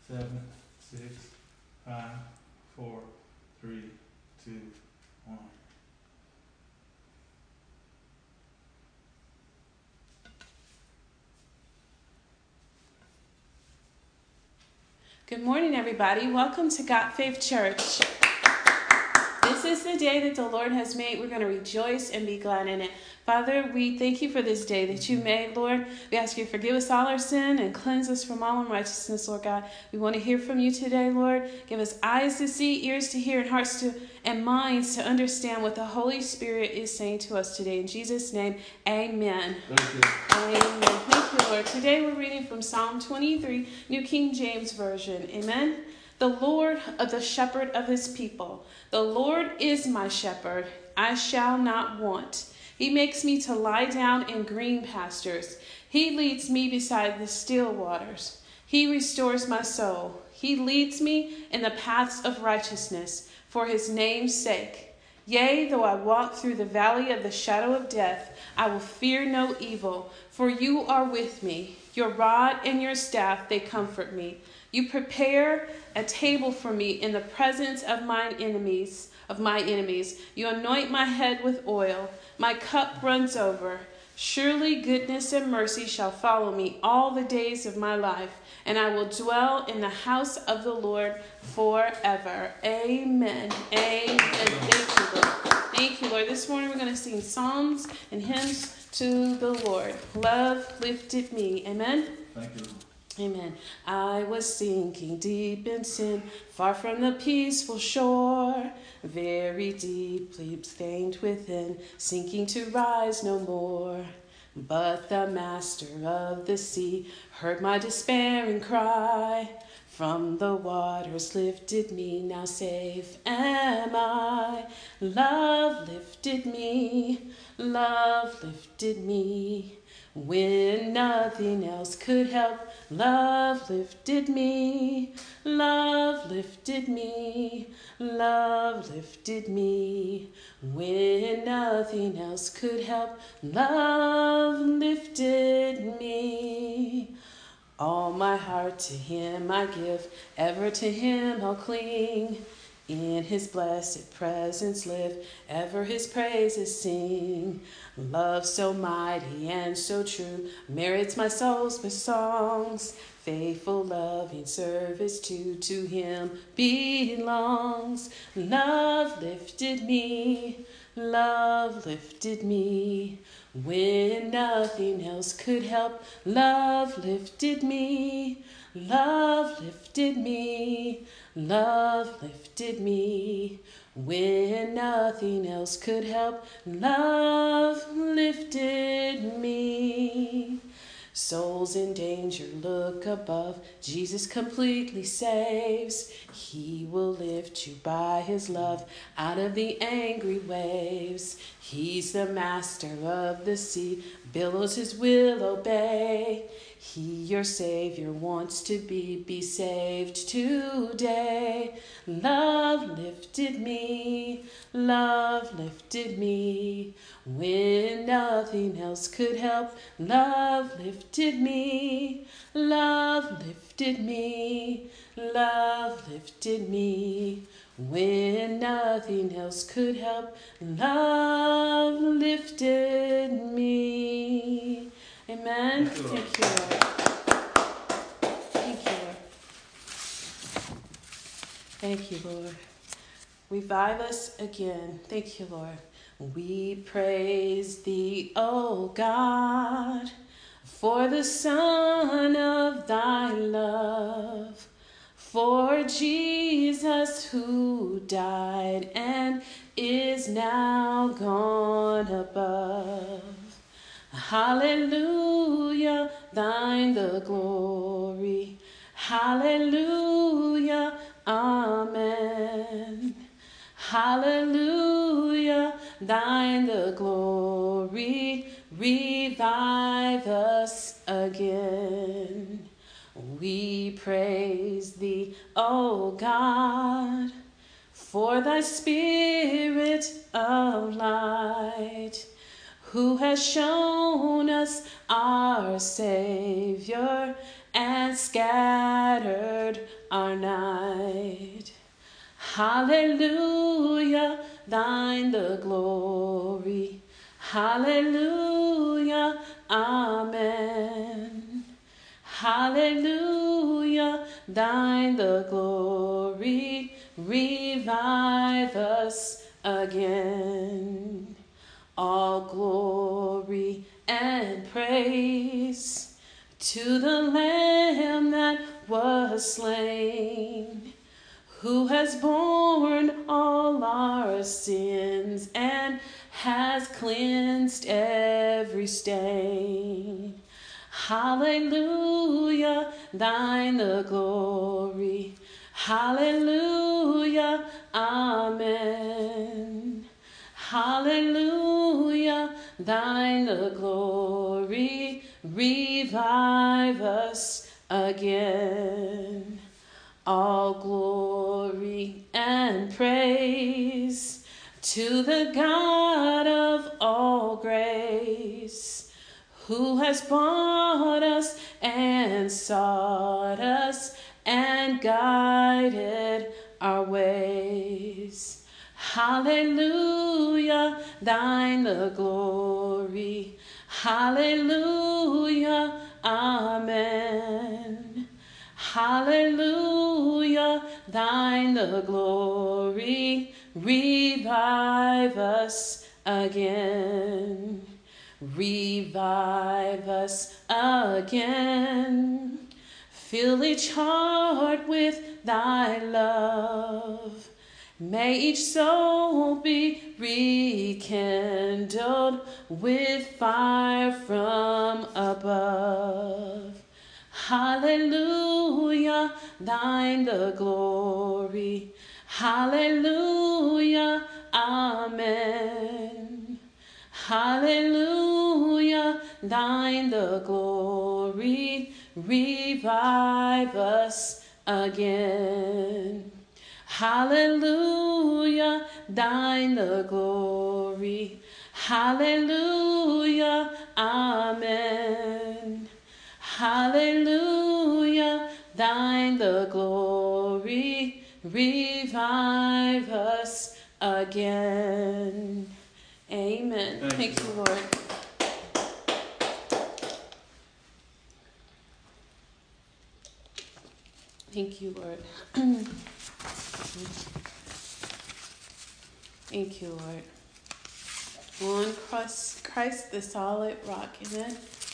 7, 6, 5, 4, 3, 2, 1. Good morning, everybody. Welcome to Got Faith Church. This is the day that the Lord has made. We're going to rejoice and be glad in it. Father, we thank you for this day that you made, Lord. We ask you to forgive us all our sin and cleanse us from all unrighteousness, Lord God. We want to hear from you today, Lord. Give us eyes to see, ears to hear, and hearts to and minds to understand what the Holy Spirit is saying to us today. In Jesus' name, amen. Thank you. Amen. Thank you, Lord. Today we're reading from Psalm 23, New King James Version. Amen. The Lord, the shepherd of his people. The Lord is my shepherd. I shall not want. He makes me to lie down in green pastures. He leads me beside the still waters. He restores my soul. He leads me in the paths of righteousness for his name's sake. Yea, though I walk through the valley of the shadow of death, I will fear no evil, for you are with me. Your rod and your staff, they comfort me. You prepare a table for me in the presence of my enemies. You anoint my head with oil. My cup runs over. Surely goodness and mercy shall follow me all the days of my life, and I will dwell in the house of the Lord forever. Amen. Amen. Thank you, Lord. Thank you, Lord. This morning we're going to sing psalms and hymns to the Lord. Love lifted me. Amen. Thank you. Amen. I was sinking deep in sin, far from the peaceful shore, very deeply stained within, sinking to rise no more. But the master of the sea heard my despairing cry. From the waters lifted me, now safe am I. Love lifted me, love lifted me. When nothing else could help, love lifted me, love lifted me, love lifted me. When nothing else could help, love lifted me. All my heart to him I give, ever to him I'll cling. In his blessed presence live, ever his praises sing. Love so mighty and so true merits my soul's with songs. Faithful loving service to him belongs. Love lifted me, love lifted me. When nothing else could help, love lifted me, love lifted me, love lifted me. When nothing else could help, love lifted me. Souls in danger, look above. Jesus completely saves. He will lift you by his love out of the angry waves. He's the master of the sea, billows his will obey. He, your Savior, wants to be saved today. Love lifted me, love lifted me. When nothing else could help, love lifted me, love lifted me, love lifted me. When nothing else could help, love lifted me. Amen. Thank you, Lord. Thank you, Lord. Thank you, Lord. Revive us again. Thank you, Lord. We praise thee, O God, for the Son of thy love, for Jesus who died and is now gone above. Hallelujah, thine the glory. Hallelujah, amen. Hallelujah, thine the glory. Revive us again. We praise thee, O God, for thy Spirit of light, who has shown us our Savior and scattered our night. Hallelujah, thine the glory. Hallelujah, amen. Hallelujah, thine the glory. Revive us again. All glory and praise to the Lamb that was slain, who has borne all our sins and has cleansed every stain. Hallelujah, thine the glory. Hallelujah, amen. Hallelujah, thine the glory. Revive us again. All glory and praise to the God of all grace, who has bought us and sought us and guided our ways. Hallelujah, thine the glory. Hallelujah, amen. Hallelujah, thine the glory. Revive us again. Revive us again. Fill each heart with thy love. May each soul be rekindled with fire from above. Hallelujah, thine the glory. Hallelujah, amen. Hallelujah, thine the glory. Revive us again. Hallelujah, thine the glory. Hallelujah, amen. Hallelujah, thine the glory. Revive us again. Amen. Thank you, Lord. Thank you, Lord. Thank you, Lord. On Christ the solid rock, amen.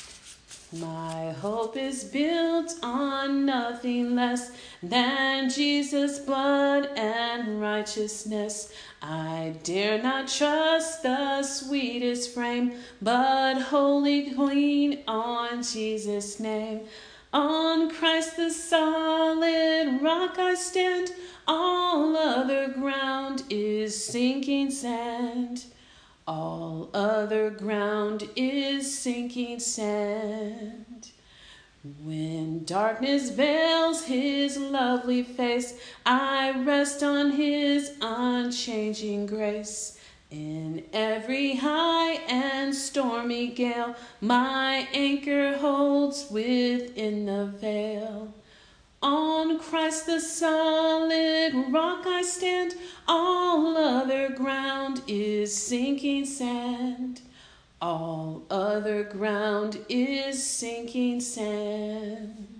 My hope is built on nothing less than Jesus' blood and righteousness. I dare not trust the sweetest frame, but wholly lean on Jesus' name. On Christ the solid rock I stand, all other ground is sinking sand. All other ground is sinking sand. When darkness veils his lovely face, I rest on his unchanging grace. In every high and stormy gale, my anchor holds within the veil. On Christ the solid rock I stand, all other ground is sinking sand. All other ground is sinking sand.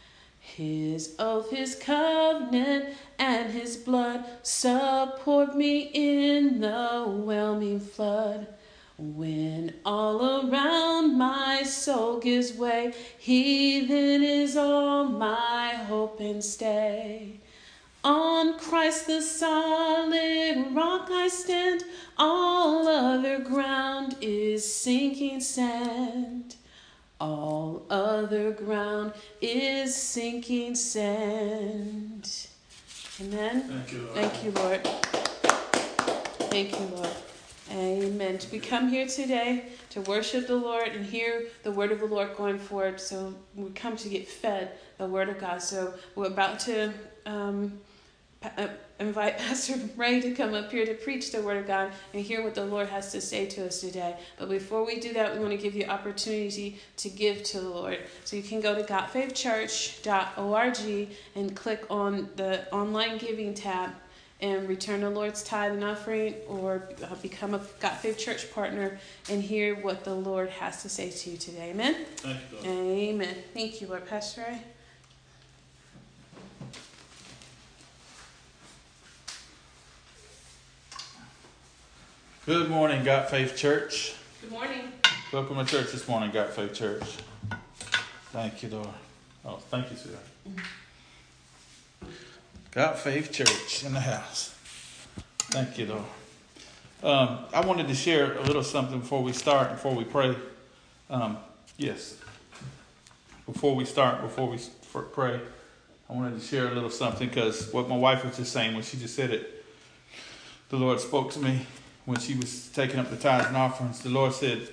His oath, his covenant, and his blood support me in the whelming flood. When all around my soul gives way, he then is all my hope and stay. On Christ the solid rock I stand, all other ground is sinking sand. All other ground is sinking sand. Amen. Thank you, Lord. Thank you, Lord. Thank you, Lord. Amen. We come here today to worship the Lord and hear the word of the Lord going forward. So we come to get fed the word of God. So we're about to invite Pastor Ray to come up here to preach the Word of God and hear what the Lord has to say to us today. But before we do that, we want to give you opportunity to give to the Lord. So you can go to GodFaithChurch.org and click on the online giving tab and return the Lord's tithe and offering, or become a God Faith Church partner and hear what the Lord has to say to you today. Amen? Thank you, Lord. Amen. Thank you, Lord. Pastor Ray. Good morning, God Faith Church. Good morning. Welcome to church this morning, God Faith Church. Thank you, Lord. Oh, thank you, sir. God Faith Church in the house. Thank you, Lord. I wanted to share a little something before we start, before we pray. Before we pray, I wanted to share a little something, because what my wife was just saying when she just said it, the Lord spoke to me when she was taking up the tithes and offerings. The Lord said,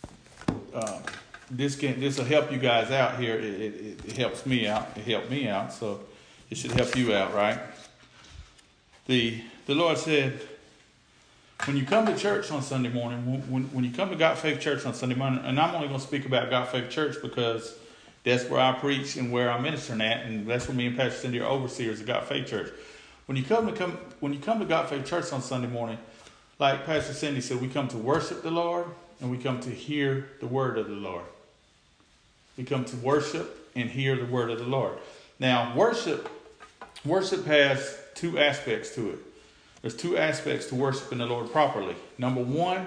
this will help you guys out here. It helps me out. It helped me out, so it should help you out, right? The Lord said, when you come to church on Sunday morning, when you come to God Faith Church on Sunday morning, and I'm only going to speak about God Faith Church because that's where I preach and where I'm ministering at, and that's where me and Pastor Cindy are overseers of God Faith Church. When you come to God Faith Church on Sunday morning, like Pastor Cindy said, we come to worship the Lord and we come to hear the word of the Lord. We come to worship and hear the word of the Lord. Now, worship has two aspects to it. There's two aspects to worshiping the Lord properly. Number one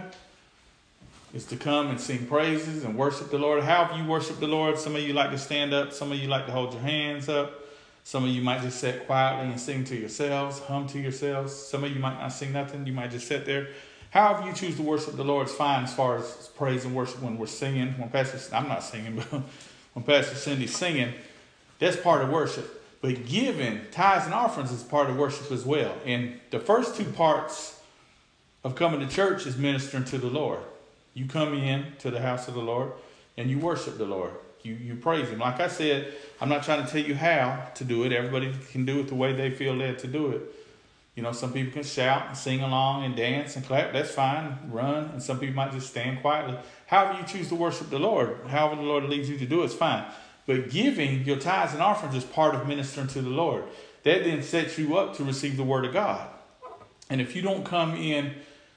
is to come and sing praises and worship the Lord. However you worship the Lord, some of you like to stand up, some of you like to hold your hands up. Some of you might just sit quietly and sing to yourselves, hum to yourselves. Some of you might not sing nothing. You might just sit there. However you choose to worship the Lord is fine as far as praise and worship when we're singing. I'm not singing, but when Pastor Cindy's singing, that's part of worship. But giving tithes and offerings is part of worship as well. And the first two parts of coming to church is ministering to the Lord. You come in to the house of the Lord and you worship the Lord. You praise Him. Like I said, I'm not trying to tell you how to do it. Everybody can do it the way they feel led to do it. You know, some people can shout and sing along and dance and clap. That's fine. Run. And some people might just stand quietly. However you choose to worship the Lord, however the Lord leads you to do it, it's fine. But giving your tithes and offerings is part of ministering to the Lord. That then sets you up to receive the word of God. And if you don't come in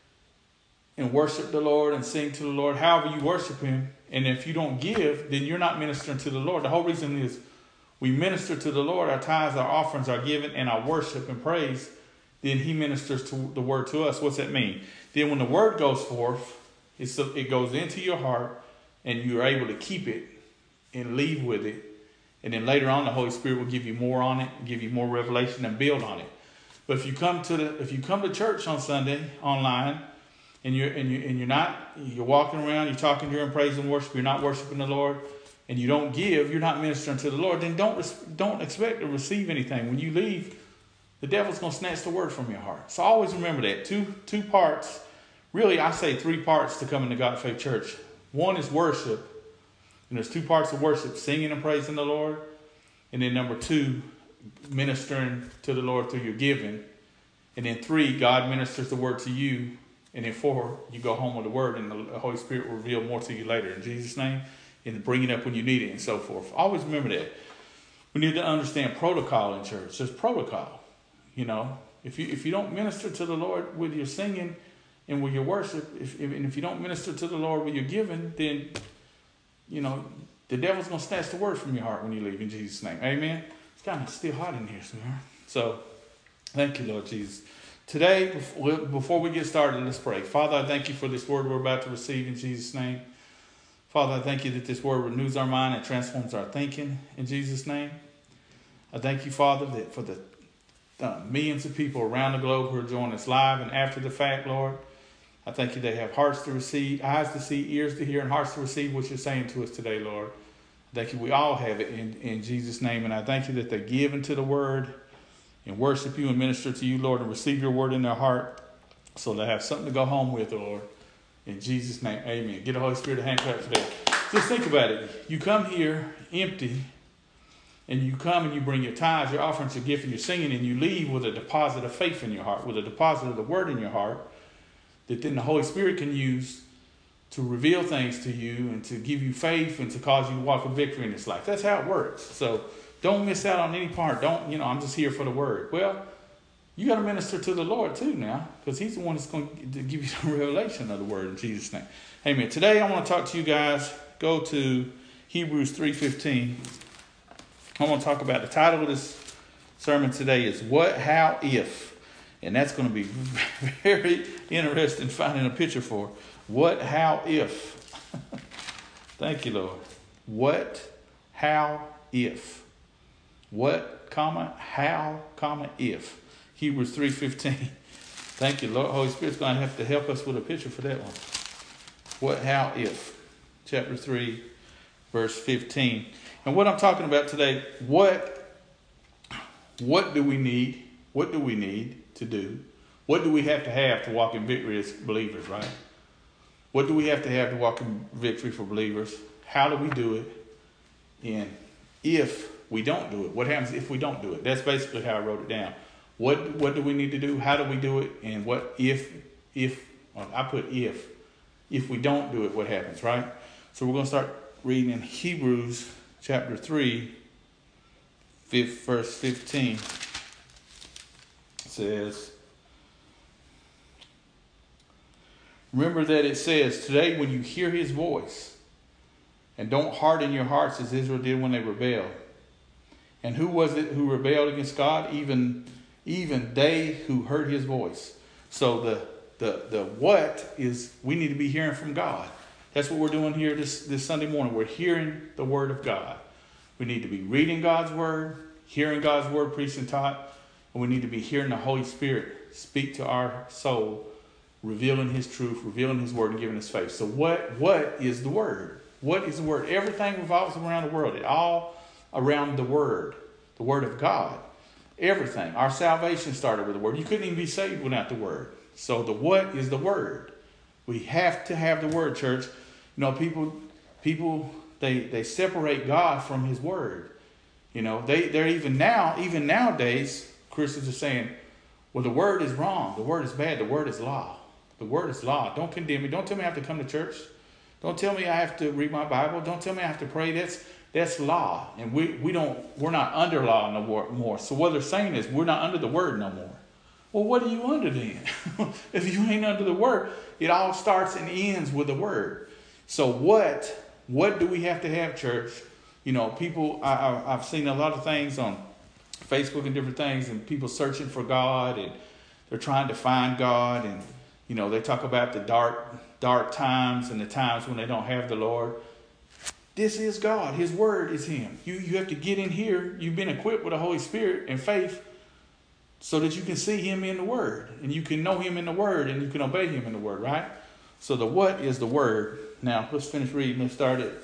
and worship the Lord and sing to the Lord, however you worship Him, and if you don't give, then you're not ministering to the Lord. The whole reason is we minister to the Lord, our tithes, our offerings are given, and our worship and praise, then He ministers to the word to us. What's that mean? Then when the word goes forth, it goes into your heart, and you're able to keep it and leave with it. And then later on, the Holy Spirit will give you more on it, give you more revelation, and build on it. But if you come to church on Sunday online, and you're walking around, you're talking to Him, praise and worship, you're not worshiping the Lord, and you don't give, you're not ministering to the Lord, then don't expect to receive anything. When you leave, the devil's going to snatch the word from your heart. So always remember that. Two parts, really I say 3 parts to come into God Faith Church. One is worship, and there's 2 parts of worship, singing and praising the Lord. And then number 2, ministering to the Lord through your giving. And then 3, God ministers the word to you. And then 4, you go home with the word, and the Holy Spirit will reveal more to you later. In Jesus' name, and bring it up when you need it, and so forth. Always remember that. We need to understand protocol in church. There's protocol. You know, if you don't minister to the Lord with your singing and with your worship, if you don't minister to the Lord with your giving, then, you know, the devil's going to snatch the word from your heart when you leave, in Jesus' name. Amen? It's kind of still hot in here, sweetheart. So, thank you, Lord Jesus. Today, before we get started, let's pray. Father, I thank you for this word we're about to receive in Jesus' name. Father, I thank you that this word renews our mind and transforms our thinking in Jesus' name. I thank you, Father, that for the millions of people around the globe who are joining us live and after the fact, Lord, I thank you they have hearts to receive, eyes to see, ears to hear, and hearts to receive what you're saying to us today, Lord. I thank you we all have it in Jesus' name. And I thank you that they give into the word and worship you and minister to you, Lord, and receive your word in their heart so they have something to go home with, Lord. In Jesus' name, amen. Get the Holy Spirit a hand clap today. Just think about it. You come here empty, and you come and you bring your tithes, your offerings, your gift, and your singing, and you leave with a deposit of faith in your heart, with a deposit of the word in your heart, that then the Holy Spirit can use to reveal things to you and to give you faith and to cause you to walk with victory in this life. That's how it works. So don't miss out on any part. I'm just here for the word. Well, you got to minister to the Lord too now, because he's the one that's going to give you the revelation of the word in Jesus' name. Amen. Today I want to talk to you guys. Go to Hebrews 3:15. I want to talk about the title of this sermon today is What, How, If. And that's going to be very interesting finding a picture for. What, how, if. Thank you, Lord. What, how, if. What, comma, how, comma, if. Hebrews 3:15. Thank you, Lord. Holy Spirit's going to have to help us with a picture for that one. What, how, if. Chapter 3, verse 15. And what I'm talking about today, what do we need? What do we need to do? What do we have to walk in victory as believers, right? What do we have to walk in victory for believers? How do we do it? And if we don't do it, what happens if we don't do it? That's basically how I wrote it down. What do we need to do? How do we do it? And what if I put if we don't do it, what happens, right? So we're going to start reading in Hebrews chapter 3, verse 15. It says, remember that it says, today when you hear his voice, and don't harden your hearts as Israel did when they rebelled. And who was it who rebelled against God? Even they who heard his voice. So the what is, we need to be hearing from God. That's what we're doing here this Sunday morning. We're hearing the word of God. We need to be reading God's word, hearing God's word preached and taught, and we need to be hearing the Holy Spirit speak to our soul, revealing his truth, revealing his word, and giving us faith. So what is the word? What is the word? Everything revolves around the world. It all around the word of God. Everything. Our salvation started with the word. You couldn't even be saved without the word. So the what is the word? We have to have the word, church. You know, people they separate God from his word. You know, they're even nowadays, Christians are saying, well, the word is wrong. The word is bad. The word is law. The word is law. Don't condemn me. Don't tell me I have to come to church. Don't tell me I have to read my Bible. Don't tell me I have to pray. That's law. And we're not under law no more. So what they're saying is we're not under the word no more. Well, what are you under then? If you ain't under the word, it all starts and ends with the word. So what do we have to have, church? You know, people, I've seen a lot of things on Facebook and different things, and people searching for God, and they're trying to find God, and, you know, they talk about the dark times and the times when they don't have the Lord. This is God. His word is him. You have to get in here. You've been equipped with the Holy Spirit and faith so that you can see him in the word, and you can know him in the word, and you can obey him in the word, right? So the what is the word. Now, let's finish reading. Let's start it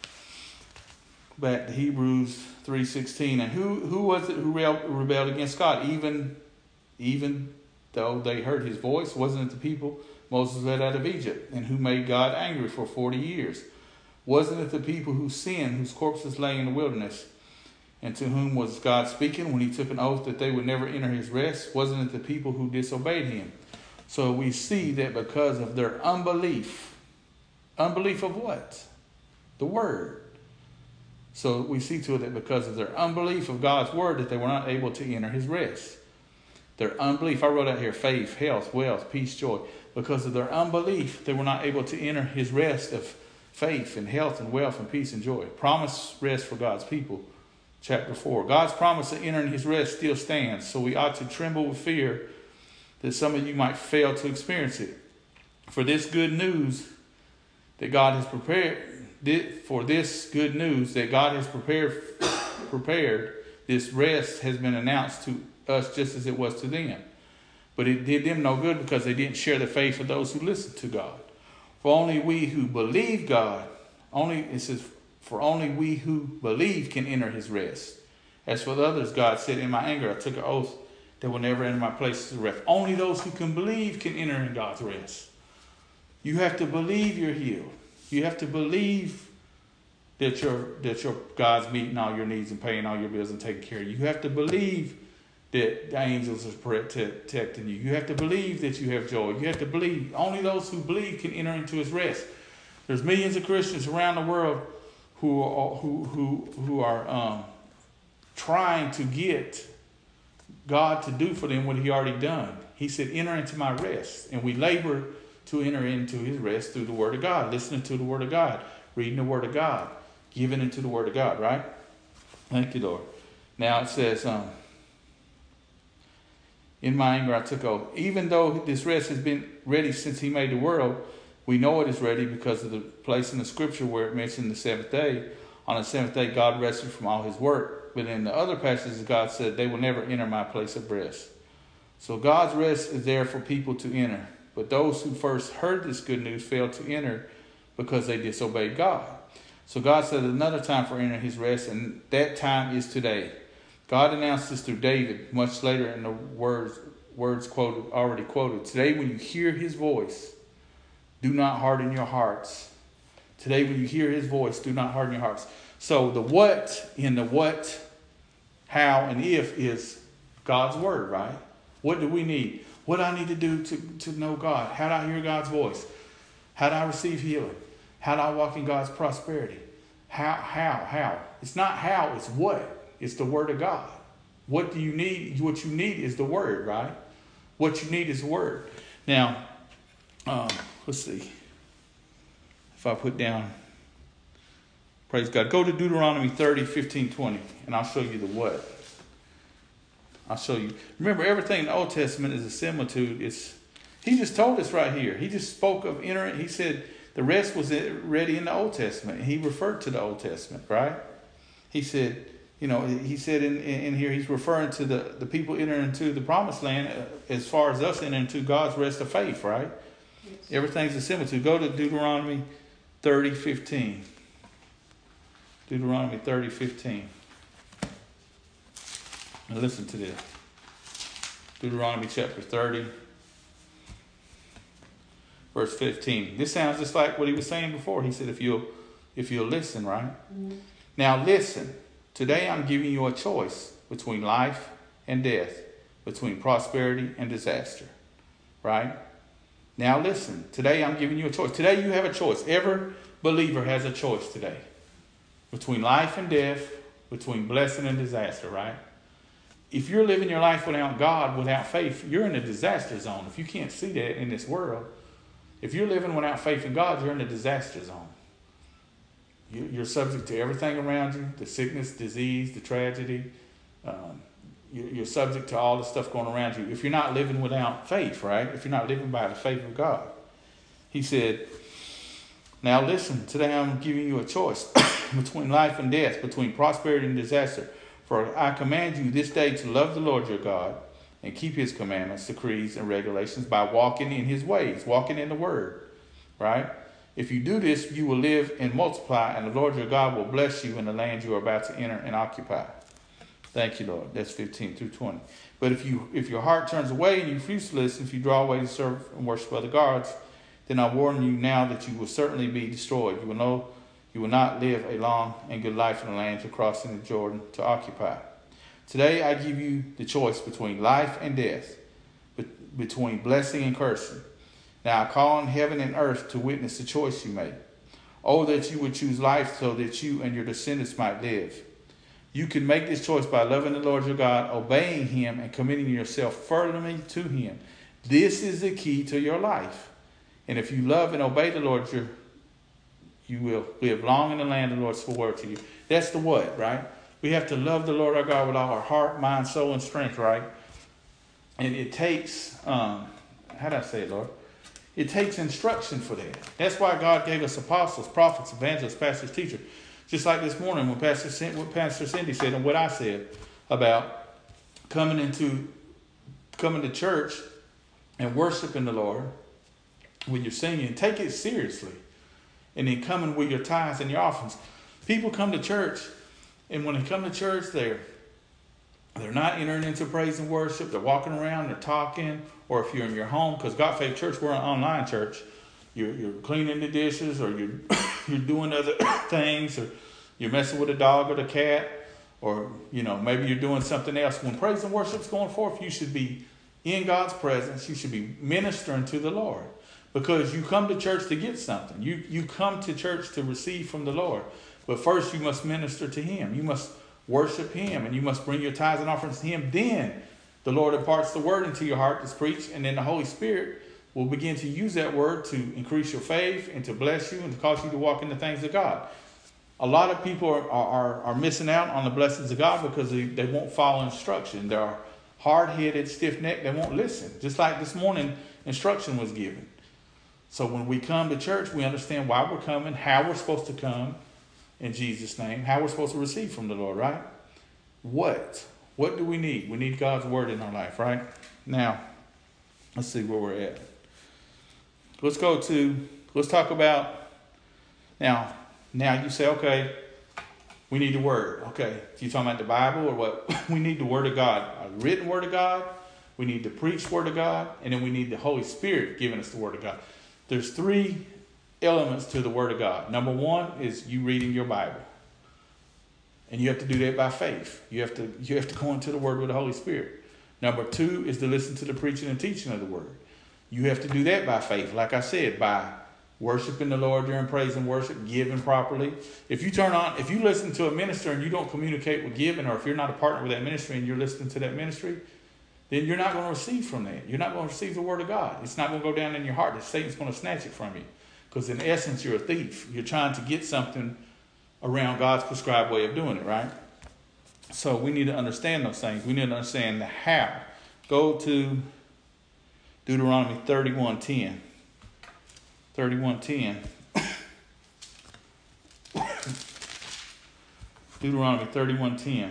back to Hebrews 3:16. And who was it who rebelled against God? Even though they heard his voice, wasn't it the people Moses led out of Egypt, and who made God angry for 40 years? Wasn't it the people who sinned, whose corpses lay in the wilderness, and to whom was God speaking when he took an oath that they would never enter his rest? Wasn't it the people who disobeyed him? So we see that because of their unbelief of what? The word. So we see to it that because of their unbelief of God's word, that they were not able to enter his rest. Their unbelief, I wrote out here, faith, health, wealth, peace, joy. Because of their unbelief, they were not able to enter his rest of faith and health and wealth and peace and joy. Promise rest for God's people. Chapter 4. God's promise of entering his rest still stands. So we ought to tremble with fear that some of you might fail to experience it. For this good news that God has prepared, this rest has been announced to us just as it was to them. But it did them no good because they didn't share the faith of those who listened to God. For only we who believe God, for only we who believe can enter his rest. As for the others, God said, in my anger, I took an oath that will never enter my places of rest. Only those who can believe can enter in God's rest. You have to believe you're healed. You have to believe that your God's meeting all your needs and paying all your bills and taking care of you. You have to believe that the angels are protecting you. You have to believe that you have joy. You have to believe. Only those who believe can enter into his rest. There's millions of Christians around the world who are trying to get God to do for them what he already done. He said, enter into my rest. And we labor to enter into his rest through the word of God, listening to the word of God, reading the word of God, giving into the word of God, right? Thank you, Lord. Now it says, in my anger I took oath. Even though this rest has been ready since he made the world, we know it is ready because of the place in the scripture where it mentioned the seventh day. On the seventh day, God rested from all his work. But in the other passages, God said, they will never enter my place of rest. So God's rest is there for people to enter. But those who first heard this good news failed to enter because they disobeyed God. So God said another time for entering his rest, and that time is today. God announced this through David much later in the words already quoted. Today when you hear his voice, do not harden your hearts. Today when you hear his voice, do not harden your hearts. So the what in the what, how, and if is God's word, right? What do we need? What do I need to do to know God? How do I hear God's voice? How do I receive healing? How do I walk in God's prosperity? How? It's not how, it's what. It's the word of God. What do you need? What you need is the word, right? What you need is the word. Now, let's see. If I put down, praise God. Go to Deuteronomy 30, 15, 20, and I'll show you the what. I'll show you. Remember, everything in the Old Testament is a similitude. He just told us right here. He just spoke of entering. He said the rest was ready in the Old Testament. He referred to the Old Testament, right? He said, he said in here, he's referring to the people entering into the promised land as far as us entering into God's rest of faith, right? Yes. Everything's a similitude. Go to Deuteronomy 30, 15. Deuteronomy 30, 15. Now listen to this. Deuteronomy chapter 30, verse 15. This sounds just like what he was saying before. He said, if you'll listen, right? Mm-hmm. Now listen. Today I'm giving you a choice between life and death, between prosperity and disaster, right? Now listen. Today I'm giving you a choice. Today you have a choice. Every believer has a choice today between life and death, between blessing and disaster, right? If you're living your life without God, without faith, you're in a disaster zone. If you can't see that in this world, if you're living without faith in God, you're in a disaster zone. You're subject to everything around you, the sickness, disease, the tragedy. You're subject to all the stuff going around you. If you're not living without faith, right? If you're not living by the faith of God. He said, now listen, today I'm giving you a choice between life and death, between prosperity and disaster. For I command you this day to love the Lord your God and keep his commandments, decrees, and regulations by walking in his ways, walking in the word, right? If you do this, you will live and multiply, and the Lord your God will bless you in the land you are about to enter and occupy. Thank you, Lord. That's 15 through 20. But if your heart turns away and you refuse to listen, if you draw away to serve and worship other gods, then I warn you now that you will certainly be destroyed. You will not live a long and good life in the land you're crossing the Jordan to occupy. Today I give you the choice between life and death, between blessing and cursing. Now I call on heaven and earth to witness the choice you made. Oh, that you would choose life so that you and your descendants might live. You can make this choice by loving the Lord your God, obeying him, and committing yourself firmly to him. This is the key to your life. And if you love and obey the Lord, you will live long in the land the Lord swore to you. That's the what, right? We have to love the Lord our God with all our heart, mind, soul, and strength, right? And it takes, how do I say it, Lord? It takes instruction for that. That's why God gave us apostles, prophets, evangelists, pastors, teachers. Just like this morning when Pastor Cindy said and what I said about coming to church and worshiping the Lord when you're singing. Take it seriously. And then coming with your tithes and your offerings. People come to church, and when they come to church, they're not entering into praise and worship. They're walking around, they're talking. Or if you're in your home, because God Faith Church, we're an online church. You're cleaning the dishes, or you're doing other things, or you're messing with a dog or the cat, or, maybe you're doing something else. When praise and worship's going forth, you should be in God's presence. You should be ministering to the Lord, because you come to church to get something. You come to church to receive from the Lord. But first you must minister to Him. You must worship Him, and you must bring your tithes and offerings to Him. Then the Lord imparts the word into your heart that's preached, and then the Holy Spirit will begin to use that word to increase your faith and to bless you and to cause you to walk in the things of God. A lot of people are missing out on the blessings of God because they won't follow instruction. They're hard-headed, stiff-necked. They won't listen. Just like this morning, instruction was given. So when we come to church, we understand why we're coming, how we're supposed to come in Jesus' name, how we're supposed to receive from the Lord, right? What do we need? We need God's word in our life, right? Now, let's see where we're at. Let's talk about, now you say, okay, we need the word. Okay, you talking about the Bible or what? We need the word of God, a written word of God. We need the preached word of God, and then we need the Holy Spirit giving us the word of God. There's 3 elements to the word of God. Number 1 is you reading your Bible. And you have to do that by faith. You have to go into the word with the Holy Spirit. Number 2 is to listen to the preaching and teaching of the word. You have to do that by faith. Like I said, by worshiping the Lord during praise and worship, giving properly. If you listen to a minister and you don't communicate with giving, or if you're not a partner with that ministry and you're listening to that ministry, then you're not going to receive from that. You're not going to receive the word of God. It's not going to go down in your heart. Satan's going to snatch it from you. Because in essence, you're a thief. You're trying to get something around God's prescribed way of doing it, right? So we need to understand those things. We need to understand the how. Go to Deuteronomy 31:10. 31:10. Deuteronomy 31:10.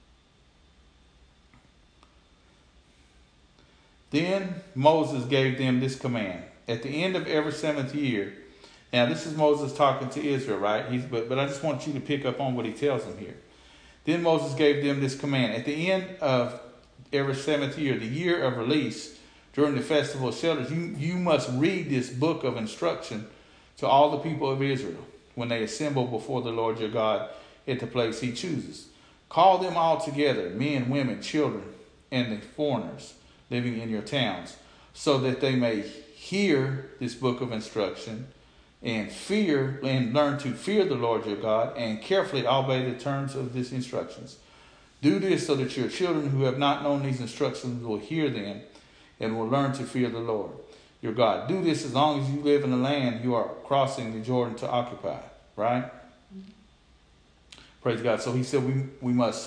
Then Moses gave them this command. At the end of every 7th year, now this is Moses talking to Israel, right? But I just want you to pick up on what he tells them here. Then Moses gave them this command. At the end of every 7th year, the year of release, during the festival of shelters, you must read this book of instruction to all the people of Israel when they assemble before the Lord your God at the place He chooses. Call them all together, men, women, children, and the foreigners living in your towns, so that they may hear this book of instruction and learn to fear the Lord your God and carefully obey the terms of these instructions. Do this so that your children who have not known these instructions will hear them and will learn to fear the Lord your God. Do this as long as you live in the land you are crossing the Jordan to occupy, right? Mm-hmm. Praise God. So he said we must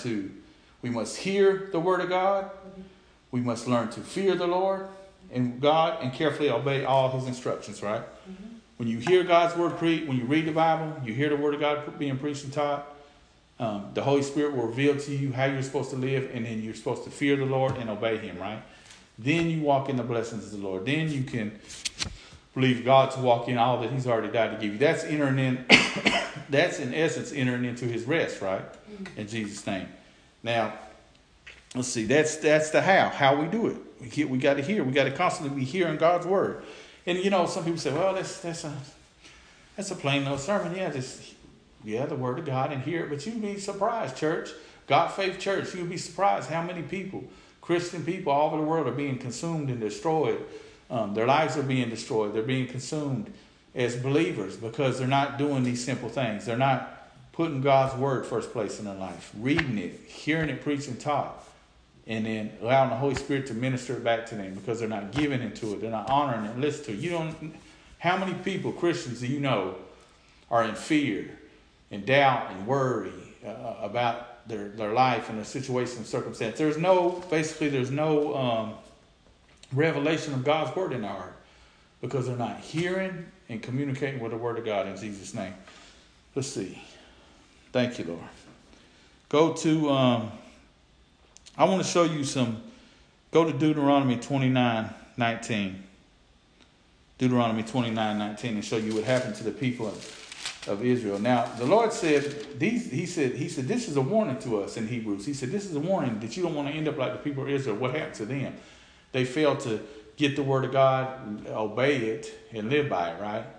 hear the word of God. Mm-hmm. We must learn to fear the Lord and God and carefully obey all His instructions, right? Mm-hmm. When you hear God's word preached, when you read the Bible, you hear the word of God being preached and taught, the Holy Spirit will reveal to you how you're supposed to live, and then you're supposed to fear the Lord and obey Him, right? Then you walk in the blessings of the Lord. Then you can believe God to walk in all that He's already died to give you. That's entering in. That's in essence entering into His rest, right? In Jesus' name. Now, let's see. That's the how we do it. We got to hear. We got to constantly be hearing God's word. And some people say, well, that's a plain old sermon. Yeah, the word of God and hear it. But you'd be surprised, church, God Faith Church. You'd be surprised how many people, Christian people all over the world, are being consumed and destroyed. Their lives are being destroyed. They're being consumed as believers because they're not doing these simple things. They're not putting God's word first place in their life, reading it, hearing it preached and taught, and then allowing the Holy Spirit to minister it back to them because they're not giving into it. They're not honoring it and listening to it. How many people, Christians, do you know are in fear and doubt and worry about their life and their situation and circumstance? There's no revelation of God's word in their heart because they're not hearing and communicating with the word of God in Jesus' name. Let's see. Thank you, Lord. Go to, I want to show you go to Deuteronomy 29:19. Deuteronomy 29:19 and show you what happened to the people of Israel. Now, the Lord said, He said, this is a warning to us in Hebrews. He said, this is a warning that you don't want to end up like the people of Israel. What happened to them? They failed to get the word of God, obey it, and live by it, right?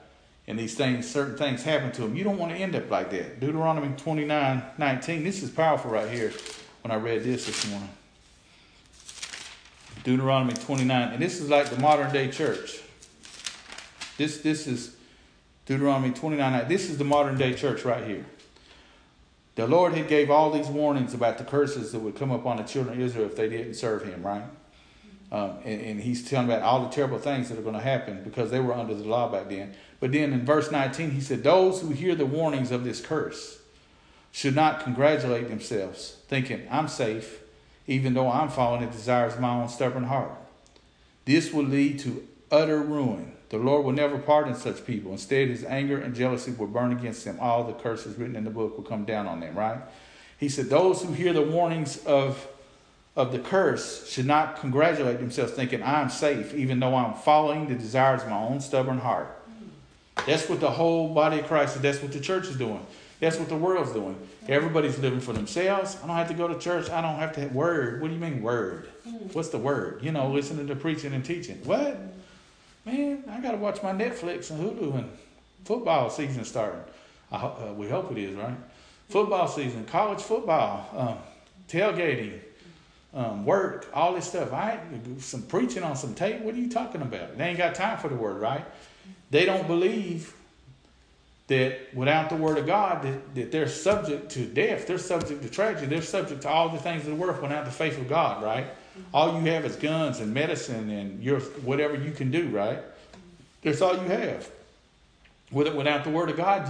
and these things, certain things happen to them. You don't want to end up like that. Deuteronomy 29:19. This is powerful right here when I read this morning. Deuteronomy 29. And this is like the modern day church. This is Deuteronomy 29. This is the modern day church right here. The Lord had gave all these warnings about the curses that would come upon the children of Israel if they didn't serve him, right? And he's telling about all the terrible things that are going to happen because they were under the law back then. But then in verse 19, he said, those who hear the warnings of this curse should not congratulate themselves, thinking, I'm safe, even though I'm following the desires of my own stubborn heart. This will lead to utter ruin. The Lord will never pardon such people. Instead, his anger and jealousy will burn against them. All the curses written in the book will come down on them, right? He said, those who hear the warnings of the curse should not congratulate themselves, thinking, I'm safe, even though I'm following the desires of my own stubborn heart. That's what the whole body of Christ is. That's what the church is doing. That's what the world's doing. Everybody's living for themselves. I don't have to go to church. I don't have to have word. What do you mean word? What's the word? Listening to preaching and teaching. What? Man, I got to watch my Netflix and Hulu, and football season starting. We hope it is, right? Football season, college football, tailgating, work, all this stuff. Some preaching on some tape. What are you talking about? They ain't got time for the word, right? They don't believe that without the word of God, that they're subject to death. They're subject to tragedy. They're subject to all the things of the world without the faith of God, right? All you have is guns and medicine and whatever you can do, right? That's all you have. Without the word of God,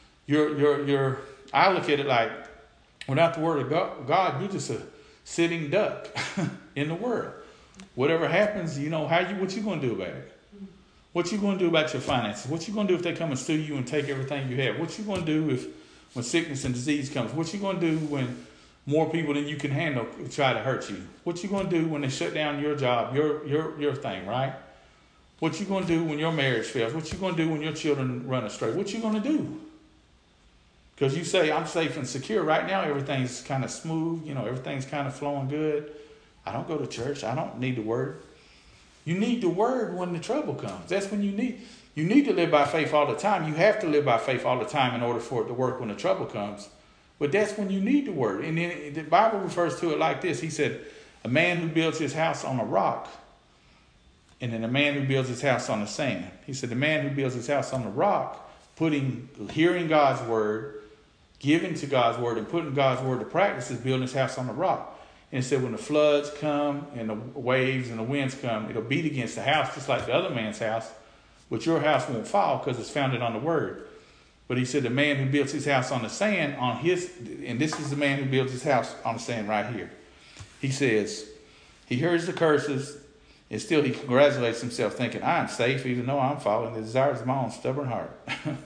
I look at it like, without the word of God, you're just a sitting duck in the world. Whatever happens, what you going to do about it? What you going to do about your finances? What you going to do if they come and sue you and take everything you have? What you going to do when sickness and disease comes? What you going to do when more people than you can handle try to hurt you? What you going to do when they shut down your job, your thing, right? What you going to do when your marriage fails? What you going to do when your children run astray? What you going to do? Because you say, I'm safe and secure. Right now, everything's kind of smooth. Everything's kind of flowing good. I don't go to church. I don't need the word. You need the word when the trouble comes. That's when you need to live by faith all the time. You have to live by faith all the time in order for it to work when the trouble comes. But that's when you need the word. And then the Bible refers to it like this. He said, a man who builds his house on a rock, and then a man who builds his house on the sand. He said, the man who builds his house on the rock, hearing God's word, giving to God's word, and putting God's word to practice is building his house on the rock. And it said when the floods come and the waves and the winds come, it'll beat against the house just like the other man's house. But your house won't fall because it's founded on the word. But he said the man who builds his house on the sand, and this is the man who builds his house on the sand right here. He says, he hears the curses, and still he congratulates himself thinking, I'm safe even though I'm following the desires of my own stubborn heart.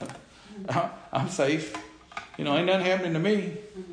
I'm safe. Ain't nothing happening to me.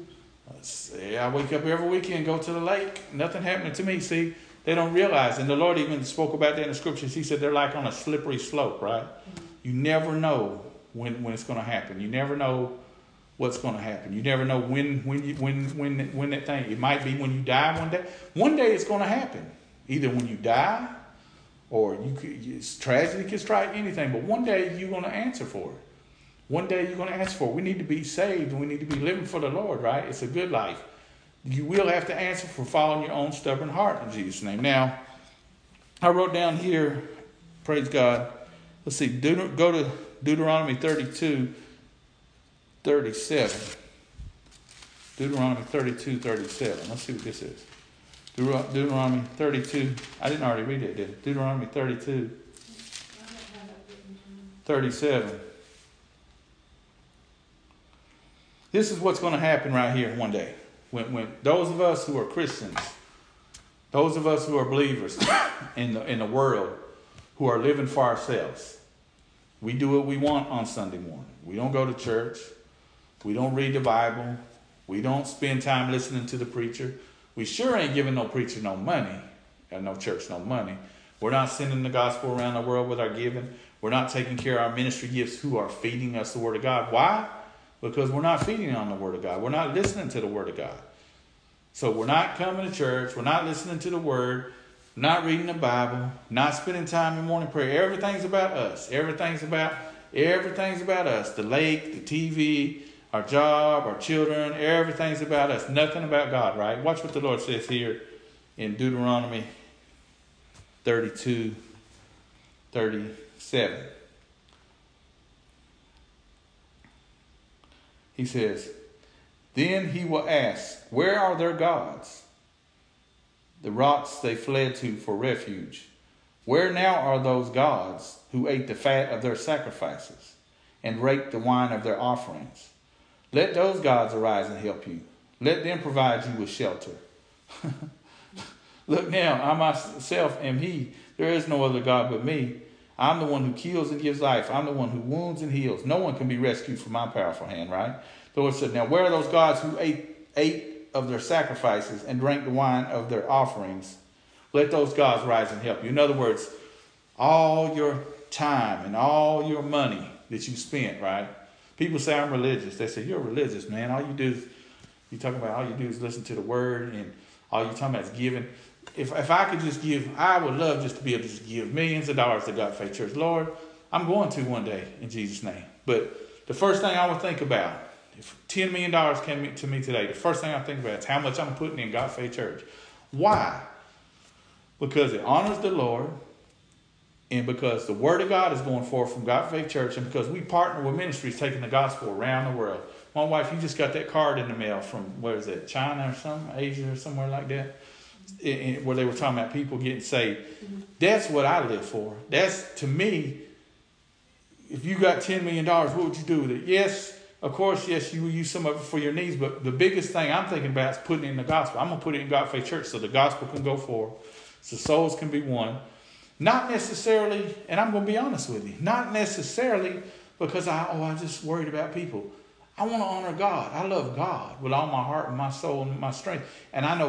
I wake up every weekend, go to the lake, nothing happening to me. See, they don't realize, and the Lord even spoke about that in the scriptures. He said they're like on a slippery slope, right? You never know when it's going to happen. You never know what's going to happen. You never know when that thing. It might be when you die one day. One day it's going to happen. Either when you die, or tragedy can strike, anything. But one day you're going to answer for it. One day you're going to answer for it. We need to be saved and we need to be living for the Lord, right? It's a good life. You will have to answer for following your own stubborn heart in Jesus' name. Now, I wrote down here, praise God. Let's see, go to Deuteronomy 32, 37. Deuteronomy 32, 37. Let's see what this is. Deuteronomy 32. I didn't already read it, did I? Deuteronomy 32, 37. This is what's going to happen right here one day. When those of us who are Christians, those of us who are believers in the world, who are living for ourselves, we do what we want on Sunday morning. We don't go to church. We don't read the Bible. We don't spend time listening to the preacher. We sure ain't giving no preacher no money, and no church no money. We're not sending the gospel around the world with our giving. We're not taking care of our ministry gifts who are feeding us the word of God. Why? Because we're not feeding on the word of God. We're not listening to the word of God. So we're not coming to church. We're not listening to the word. Not reading the Bible. Not spending time in morning prayer. Everything's about us. Everything's about Everything's about us. The lake, the TV, our job, our children, everything's about us. Nothing about God, right? Watch what the Lord says here in Deuteronomy 32:37. He says, then he will ask, where are their gods? The rocks they fled to for refuge. Where now are those gods who ate the fat of their sacrifices and drank the wine of their offerings? Let those gods arise and help you. Let them provide you with shelter. Look now, I myself am he. There is no other God but me. I'm the one who kills and gives life. I'm the one who wounds and heals. No one can be rescued from my powerful hand, right? The Lord said, now where are those gods who ate of their sacrifices and drank the wine of their offerings? Let those gods rise and help you. In other words, all your time and all your money that you spent, right? People say, I'm religious. They say, you're religious, man. All you do is, listen to the word, and all you're talking about is giving. If I could just give, I would love just to be able to just give millions of dollars to God Faith Church. Lord, I'm going to one day in Jesus' name. But the first thing I would think about, if $10 million came to me today, the first thing I think about is how much I'm putting in God Faith Church. Why? Because it honors the Lord, and because the Word of God is going forth from God Faith Church, and because we partner with ministries taking the gospel around the world. My wife, you just got that card in the mail from, where is it, China or something, Asia or somewhere like that, where they were talking about people getting saved. Mm-hmm. That's what I live for. That's, to me, if you got $10 million, what would you do with it? Yes, of course, yes, you will use some of it for your needs, but the biggest thing I'm thinking about is putting in the gospel. I'm going to put it in God Faith Church so the gospel can go forth, so souls can be won. Not necessarily, and I'm going to be honest with you, not necessarily because I just worried about people. I want to honor God. I love God with all my heart and my soul and my strength. And I know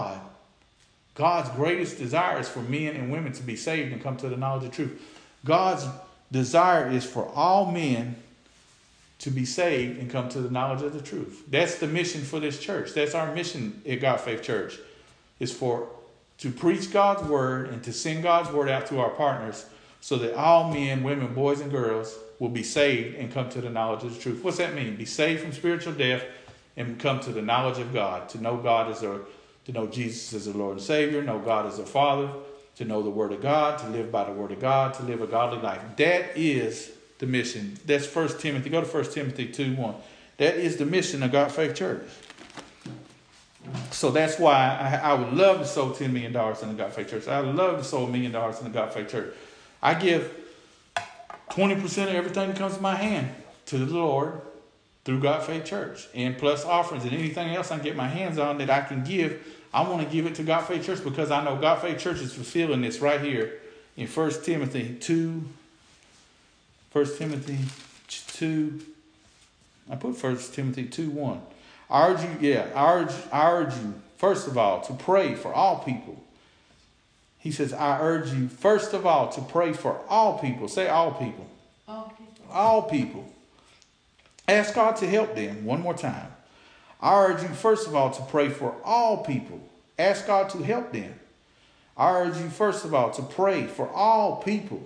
God's greatest desire is for men and women to be saved and come to the knowledge of truth. God's desire is for all men to be saved and come to the knowledge of the truth. That's the mission for this church. That's our mission at God Faith Church, is to preach God's word and to send God's word out to our partners so that all men, women, boys, and girls will be saved and come to the knowledge of the truth. What's that mean? Be saved from spiritual death and come to the knowledge of God. To know God to know Jesus as the Lord and Savior, know God as their Father, to know the Word of God, to live by the Word of God, to live a godly life. That is the mission. That's 1 Timothy. Go to 1 Timothy 2:1. That is the mission of God Faith Church. So that's why I would love to sow $10 million in the God Faith Church. I would love to sow $1 million in the God Faith Church. I give 20% of everything that comes to my hand to the Lord through God Faith Church, and plus offerings and anything else I can get my hands on that I can give. I want to give it to God Faith Church because I know God Faith Church is fulfilling this right here in 1 Timothy 2. 1 Timothy 2. I put 1 Timothy 2:1. I urge you, first of all, to pray for all people. He says, I urge you, first of all, to pray for all people. Say all people. All people. All people. Ask God to help them. One more time. I urge you, first of all, to pray for all people. Ask God to help them. I urge you, first of all, to pray for all people.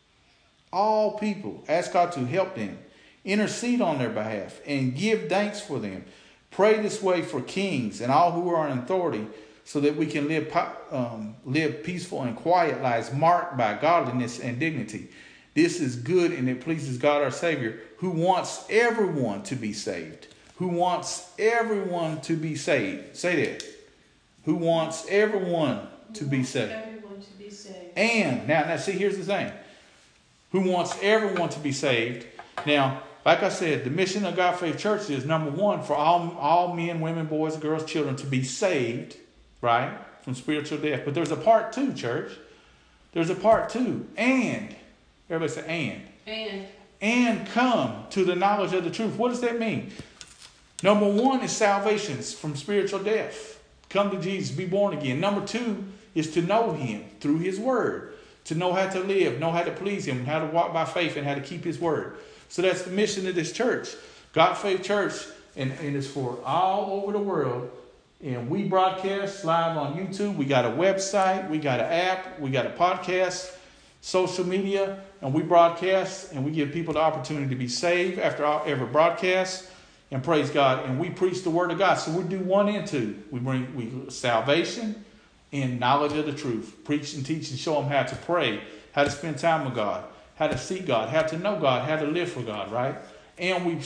All people. Ask God to help them. Intercede on their behalf and give thanks for them. Pray this way for kings and all who are in authority, so that we can live peaceful and quiet lives marked by godliness and dignity. This is good, and it pleases God our Savior, who wants everyone to be saved. Who wants everyone to be saved. Say that. Who wants everyone to be saved. Everyone to be saved. And, now see, here's the thing. Who wants everyone to be saved. Now, like I said, the mission of God Faith Church is, number one, for all men, women, boys, girls, children to be saved, right, from spiritual death. But there's a part two, church. There's a part two. And, everybody say and. And come to the knowledge of the truth. What does that mean? Number one is salvation from spiritual death. Come to Jesus, be born again. Number two is to know Him through His Word. To know how to live, know how to please Him, how to walk by faith, and how to keep His Word. So that's the mission of this church. God Faith Church, and it's for all over the world. And we broadcast live on YouTube. We got a website. We got an app. We got a podcast. social media, and we broadcast, and we give people the opportunity to be saved after every broadcast, and praise God. And we preach the word of God. So we do 1 and 2. We bring salvation and knowledge of the truth. Preach and teach and show them how to pray, how to spend time with God, how to seek God, how to know God, how to live for God, right? And we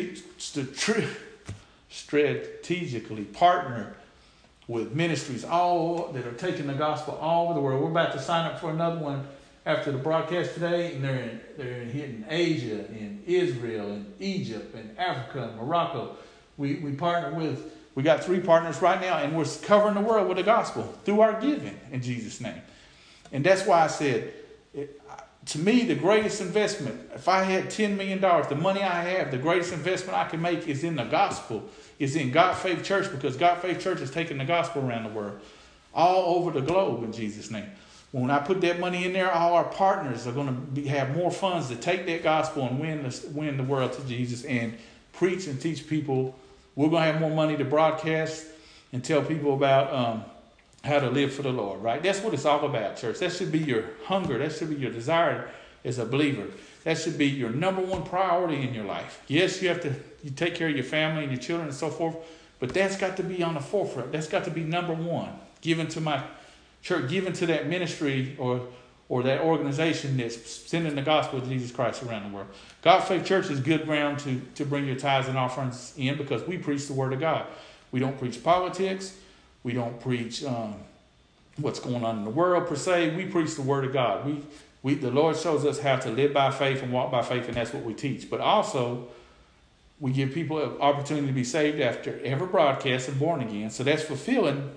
strategically partner with ministries all that are taking the gospel all over the world. We're about to sign up for another one after the broadcast today, and they're hitting Asia, and Israel, and Egypt, and Africa, and Morocco. We partner with, we got 3 partners right now, and we're covering the world with the gospel through our giving in Jesus' name. And that's why I said, to me, the greatest investment, if I had $10 million, the money I have, the greatest investment I can make is in the gospel, is in God Faith Church, because God Faith Church is taking the gospel around the world, all over the globe in Jesus' name. When I put that money in there, all our partners are going to have more funds to take that gospel and win the world to Jesus and preach and teach people. We're going to have more money to broadcast and tell people about how to live for the Lord, right? That's what it's all about, church. That should be your hunger. That should be your desire as a believer. That should be your number one priority in your life. Yes, you take care of your family and your children and so forth, but that's got to be on the forefront. That's got to be number one. Given to my church, given to that ministry or that organization that's sending the gospel of Jesus Christ around the world. God Faith Church is good ground to bring your tithes and offerings in, because we preach the word of God. We don't preach politics. We don't preach what's going on in the world per se. We preach the word of God. The Lord shows us how to live by faith and walk by faith, and that's what we teach. But also, we give people an opportunity to be saved after every broadcast and born again. So that's fulfilling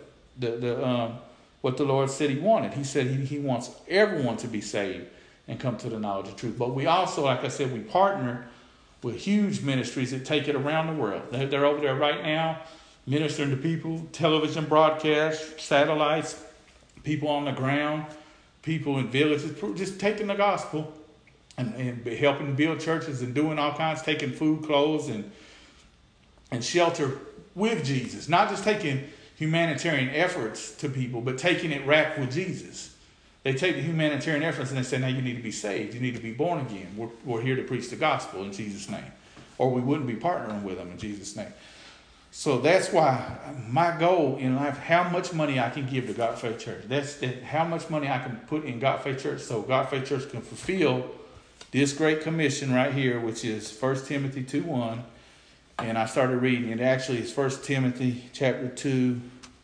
what the Lord said He wanted. He said He wants everyone to be saved and come to the knowledge of truth. But we also, like I said, we partner with huge ministries that take it around the world. They're over there right now ministering to people, television broadcasts, satellites, people on the ground, people in villages, just taking the gospel and helping build churches and doing all kinds, taking food, clothes, and shelter with Jesus. Not just taking humanitarian efforts to people, but taking it wrapped with Jesus. They take the humanitarian efforts and they say, now you need to be saved. You need to be born again. We're here to preach the gospel in Jesus' name. Or we wouldn't be partnering with them in Jesus' name. So that's why my goal in life, how much money I can give to God Faith Church. That's how much money I can put in God Faith Church so God Faith Church can fulfill this great commission right here, which is 1 Timothy 2:1. And I started reading it. Actually, it's 1 Timothy chapter 2.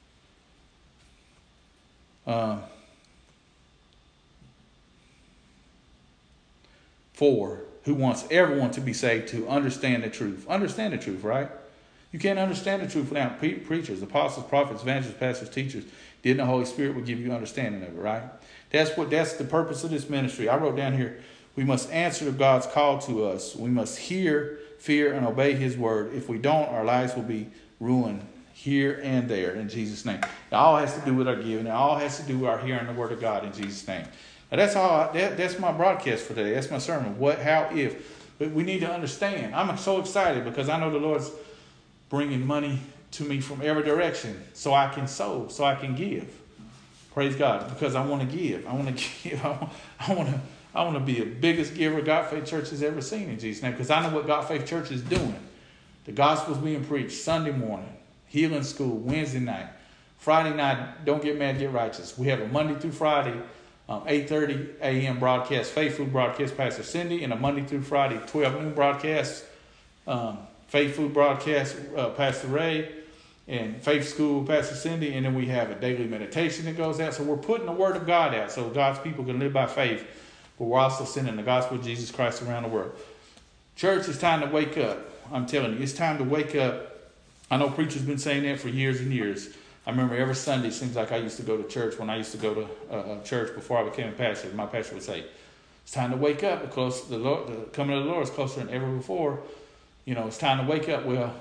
4, who wants everyone to be saved, to understand the truth. Understand the truth, right? You can't understand the truth without preachers, apostles, prophets, evangelists, pastors, teachers. Then the Holy Spirit will give you understanding of it, right? That's the purpose of this ministry. I wrote down here, we must answer to God's call to us. We must hear, fear, and obey His word. If we don't, our lives will be ruined here and there in Jesus' name. It all has to do with our giving. It all has to do with our hearing the word of God in Jesus' name. Now that's my broadcast for today. That's my sermon. What, how, if. But we need to understand. I'm so excited because I know the Lord's bringing money to me from every direction so I can sow, so I can give. Praise God, because I want to give. I want to give. I want to be the biggest giver God Faith Church has ever seen in Jesus' name, because I know what God Faith Church is doing. The gospel's being preached Sunday morning, healing school Wednesday night, Friday night, don't get mad, get righteous. We have a Monday through Friday 8:30 a.m. broadcast, Faith Food broadcast, Pastor Cindy, and a Monday through Friday 12 noon broadcast, Faith Food broadcast, Pastor Ray, and Faith School, Pastor Cindy, and then we have a daily meditation that goes out. So we're putting the Word of God out so God's people can live by faith, but we're also sending the gospel of Jesus Christ around the world. Church, it's time to wake up. I'm telling you, it's time to wake up. I know preachers been saying that for years and years. I remember every Sunday, it seems like I used to go to church. When I used to go to church before I became a pastor, my pastor would say, it's time to wake up because the coming of the Lord is closer than ever before. You know, it's time to wake up. Well,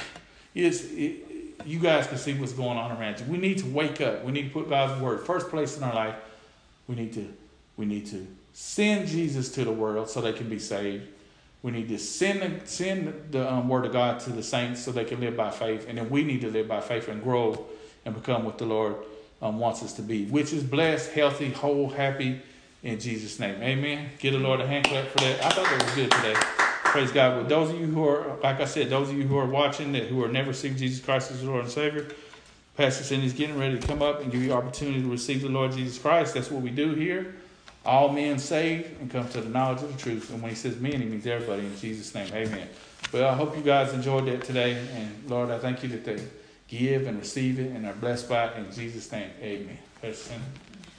you guys can see what's going on around you. We need to wake up. We need to put God's word first place in our life. We need to send Jesus to the world so they can be saved. We need to send the word of God to the saints so they can live by faith. And then we need to live by faith and grow and become what the Lord wants us to be, which is blessed, healthy, whole, happy, In Jesus' name, amen. Give the Lord a hand clap for that. I thought that was good today. Praise God. Well, those of you who are, like I said, those of you who are watching that who are never received Jesus Christ as Lord and Savior, Pastor Cindy's getting ready to come up and give you opportunity to receive the Lord Jesus Christ. That's what we do here. All men saved and come to the knowledge of the truth. And when he says men, he means everybody in Jesus' name. Amen. Well, I hope you guys enjoyed that today. And Lord, I thank you that they give and receive it and are blessed by it in Jesus' name. Amen. Pastor Cindy.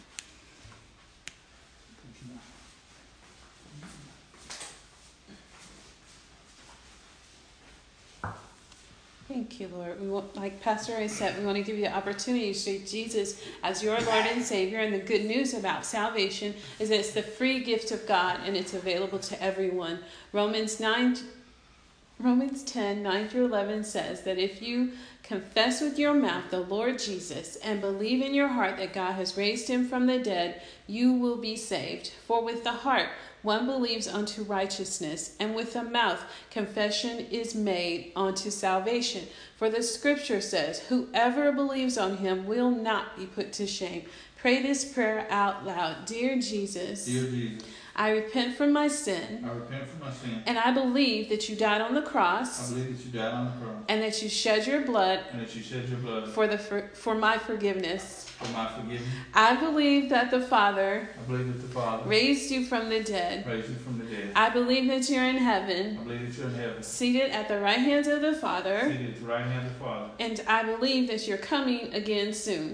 Thank you, Lord. We want, like Pastor Ray said, we want to give you the opportunity to treat Jesus as your Lord and Savior. And the good news about salvation is that it's the free gift of God and it's available to everyone. Romans 10, 9-11 says that if you confess with your mouth the Lord Jesus and believe in your heart that God has raised him from the dead, you will be saved. For with the heart one believes unto righteousness, and with the mouth confession is made unto salvation. For the scripture says, whoever believes on him will not be put to shame. Pray this prayer out loud. Dear Jesus, I repent from my sin. And I believe that you died on the cross. And that you shed your blood. For my forgiveness. I believe that the Father raised you from the dead. I believe that you're in heaven. Seated at the right hand of the Father. And I believe that you're coming again soon.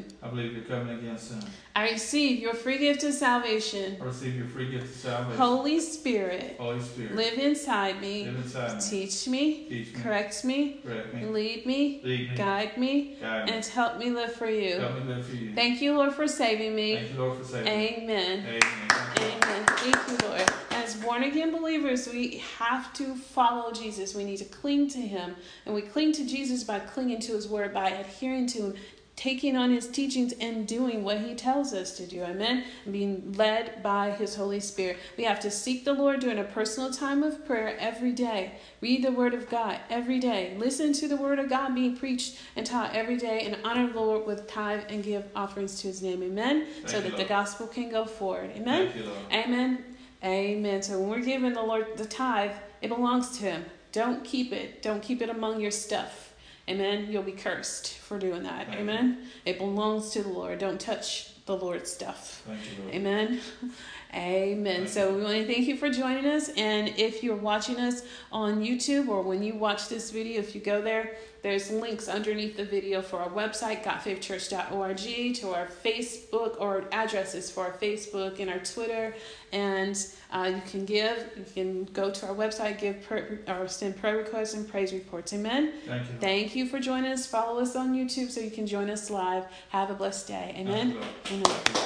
I receive your free gift of salvation. Holy Spirit, live inside me. Teach me, correct me, lead me, guide me, and help me live for you. Thank you, Lord, for saving me. Amen. Amen. Thank you, Lord. As born-again believers, we have to follow Jesus. We need to cling to him. And we cling to Jesus by clinging to his word, by adhering to him, taking on his teachings and doing what he tells us to do. Amen. And being led by his Holy Spirit. We have to seek the Lord during a personal time of prayer every day. Read the word of God every day. Listen to the word of God being preached and taught every day, and honor the Lord with tithe and give offerings to his name. Amen. So that the gospel can go forward. Amen. Amen. Amen. So when we're giving the Lord the tithe, it belongs to him. Don't keep it. Don't keep it among your stuff. Amen. You'll be cursed for doing that. Amen. It belongs to the Lord. Don't touch the Lord's stuff. Thank you, Lord. Amen. Amen. So we want to thank you for joining us. And if you're watching us on YouTube, or when you watch this video, if you go there, there's links underneath the video for our website, godfaithchurch.org, to our Facebook, or addresses for our Facebook and our Twitter. And you can give. You can go to our website, or send prayer requests and praise reports. Amen. Thank you. Thank you for joining us. Follow us on YouTube so you can join us live. Have a blessed day. Amen. Amen.